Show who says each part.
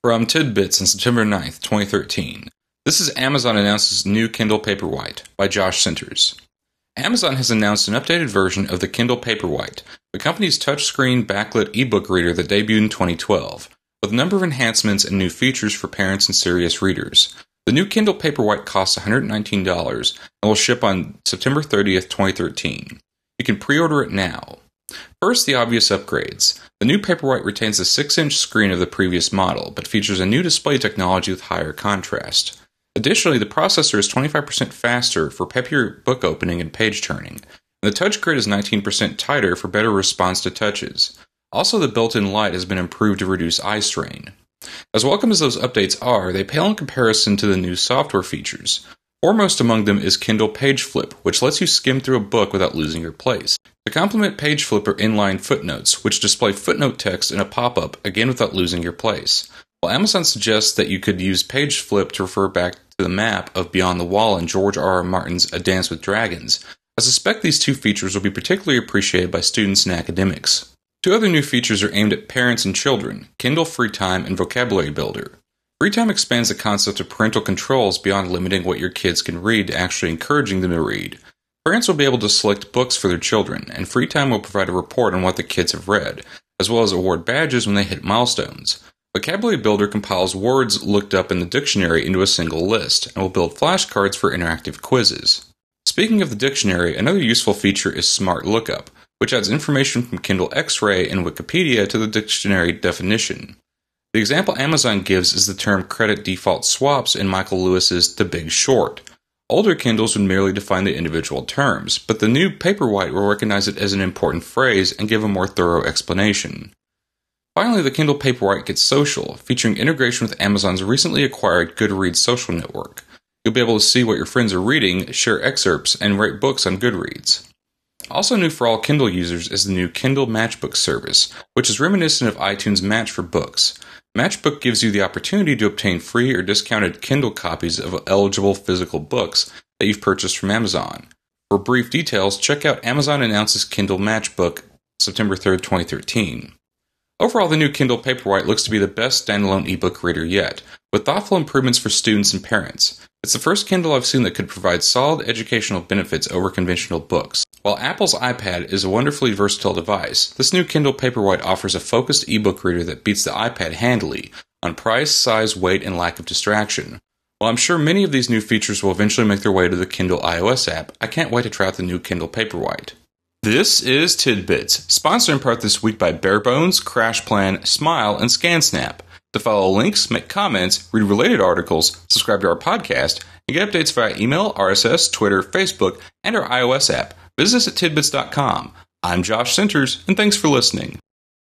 Speaker 1: From Tidbits on September 9th, 2013. This is Amazon announces new Kindle Paperwhite by Josh Centers. Amazon has announced an updated version of the Kindle Paperwhite, the company's touchscreen backlit ebook reader that debuted in 2012, with a number of enhancements and new features for parents and serious readers. The new Kindle Paperwhite costs $119 and will ship on September 30th, 2013. You can pre-order it now. First, the obvious upgrades. The new Paperwhite retains the 6-inch screen of the previous model, but features a new display technology with higher contrast. Additionally, the processor is 25% faster for peppier book opening and page turning, and the touch grid is 19% tighter for better response to touches. Also, the built-in light has been improved to reduce eye strain. As welcome as those updates are, they pale in comparison to the new software features. Foremost among them is Kindle Page Flip, which lets you skim through a book without losing your place. To complement Page Flip are inline footnotes, which display footnote text in a pop-up, again without losing your place. While Amazon suggests that you could use Page Flip to refer back to the map of Beyond the Wall in George R. R. Martin's A Dance with Dragons, I suspect these two features will be particularly appreciated by students and academics. Two other new features are aimed at parents and children, Kindle Free Time and Vocabulary Builder. Free Time expands the concept of parental controls beyond limiting what your kids can read to actually encouraging them to read. Parents will be able to select books for their children, and Free Time will provide a report on what the kids have read, as well as award badges when they hit milestones. Vocabulary Builder compiles words looked up in the dictionary into a single list, and will build flashcards for interactive quizzes. Speaking of the dictionary, another useful feature is Smart Lookup, which adds information from Kindle X-Ray and Wikipedia to the dictionary definition. The example Amazon gives is the term credit default swaps in Michael Lewis's The Big Short. Older Kindles would merely define the individual terms, but the new Paperwhite will recognize it as an important phrase and give a more thorough explanation. Finally, the Kindle Paperwhite gets social, featuring integration with Amazon's recently acquired Goodreads social network. You'll be able to see what your friends are reading, share excerpts, and rate books on Goodreads. Also new for all Kindle users is the new Kindle Matchbook service, which is reminiscent of iTunes Match for books. Matchbook gives you the opportunity to obtain free or discounted Kindle copies of eligible physical books that you've purchased from Amazon. For brief details, check out Amazon Announces Kindle Matchbook, September 3rd, 2013. Overall, the new Kindle Paperwhite looks to be the best standalone ebook reader yet, with thoughtful improvements for students and parents. It's the first Kindle I've seen that could provide solid educational benefits over conventional books. While Apple's iPad is a wonderfully versatile device, this new Kindle Paperwhite offers a focused ebook reader that beats the iPad handily on price, size, weight, and lack of distraction. While I'm sure many of these new features will eventually make their way to the Kindle iOS app, I can't wait to try out the new Kindle Paperwhite. This is Tidbits, sponsored in part this week by Barebones, CrashPlan, Smile, and ScanSnap. To follow links, make comments, read related articles, subscribe to our podcast, and get updates via email, RSS, Twitter, Facebook, and our iOS app, visit us at tidbits.com. I'm Josh Centers, and thanks for listening.